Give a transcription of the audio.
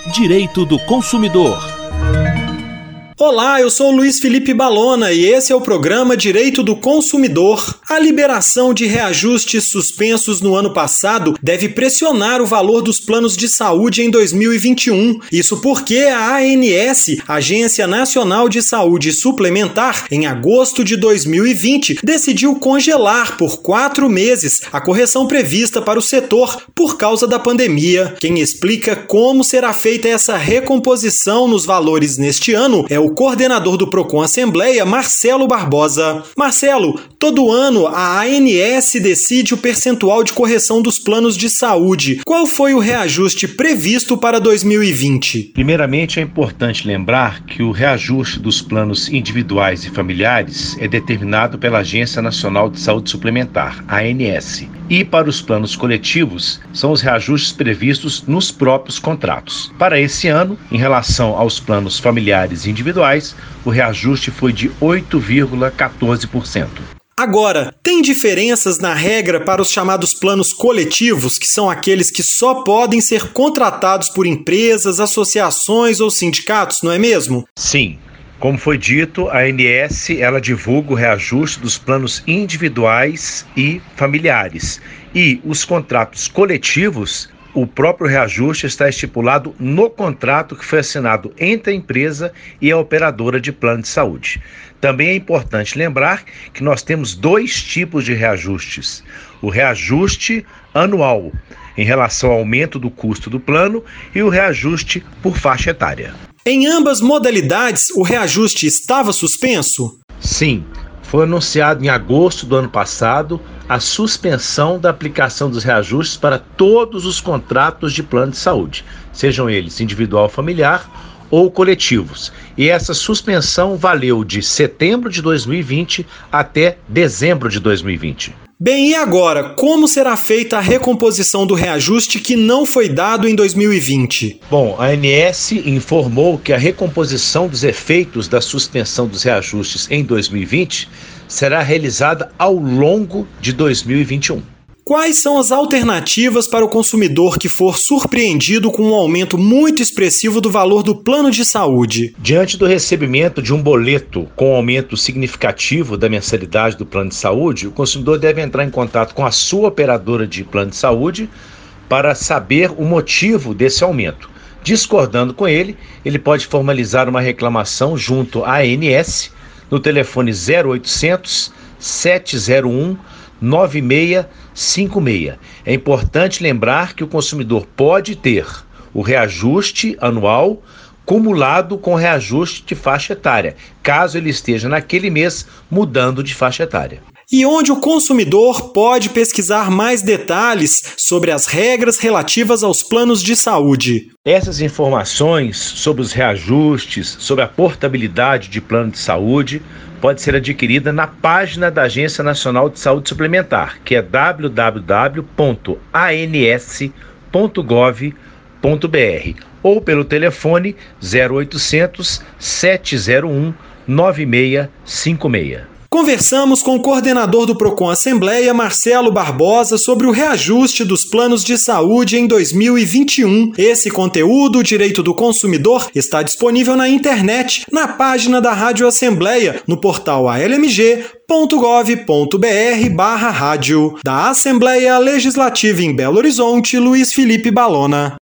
Direito do Consumidor. Olá, eu sou o Luiz Felipe Balona e esse é o programa Direito do Consumidor. A liberação de reajustes suspensos no ano passado deve pressionar o valor dos planos de saúde em 2021. Isso porque a ANS, Agência Nacional de Saúde Suplementar, em agosto de 2020, decidiu congelar por 4 meses a correção prevista para o setor por causa da pandemia. Quem explica como será feita essa recomposição nos valores neste ano é o coordenador do Procon Assembleia, Marcelo Barbosa. Marcelo, todo ano a ANS decide o percentual de correção dos planos de saúde. Qual foi o reajuste previsto para 2020? Primeiramente, é importante lembrar que o reajuste dos planos individuais e familiares é determinado pela Agência Nacional de Saúde Suplementar, ANS. E para os planos coletivos, são os reajustes previstos nos próprios contratos. Para esse ano, em relação aos planos familiares e individuais, o reajuste foi de 8,14%. Agora, tem diferenças na regra para os chamados planos coletivos, que são aqueles que só podem ser contratados por empresas, associações ou sindicatos, não é mesmo? Sim. Como foi dito, a ANS ela divulga o reajuste dos planos individuais e familiares. E os contratos coletivos, o próprio reajuste está estipulado no contrato que foi assinado entre a empresa e a operadora de plano de saúde. Também é importante lembrar que nós temos 2 tipos de reajustes. O reajuste anual, em relação ao aumento do custo do plano, e o reajuste por faixa etária. Em ambas modalidades, o reajuste estava suspenso? Sim, foi anunciado em agosto do ano passado a suspensão da aplicação dos reajustes para todos os contratos de plano de saúde, sejam eles individual, familiar ou coletivos. E essa suspensão valeu de setembro de 2020 até dezembro de 2020. Bem, e agora, como será feita a recomposição do reajuste que não foi dado em 2020? Bom, a ANS informou que a recomposição dos efeitos da suspensão dos reajustes em 2020 será realizada ao longo de 2021. Quais são as alternativas para o consumidor que for surpreendido com um aumento muito expressivo do valor do plano de saúde? Diante do recebimento de um boleto com aumento significativo da mensalidade do plano de saúde, o consumidor deve entrar em contato com a sua operadora de plano de saúde para saber o motivo desse aumento. Discordando com ele, ele pode formalizar uma reclamação junto à ANS no telefone 0800 701 9656. É importante lembrar que o consumidor pode ter o reajuste anual cumulado com reajuste de faixa etária, caso ele esteja naquele mês mudando de faixa etária. E onde o consumidor pode pesquisar mais detalhes sobre as regras relativas aos planos de saúde? Essas informações sobre os reajustes, sobre a portabilidade de plano de saúde, pode ser adquirida na página da Agência Nacional de Saúde Suplementar, que é www.ans.gov.br, ou pelo telefone 0800 701 9656. Conversamos com o coordenador do Procon Assembleia, Marcelo Barbosa, sobre o reajuste dos planos de saúde em 2021. Esse conteúdo, Direito do Consumidor, está disponível na internet, na página da Rádio Assembleia, no portal almg.gov.br/rádio. Da Assembleia Legislativa em Belo Horizonte, Luiz Felipe Balona.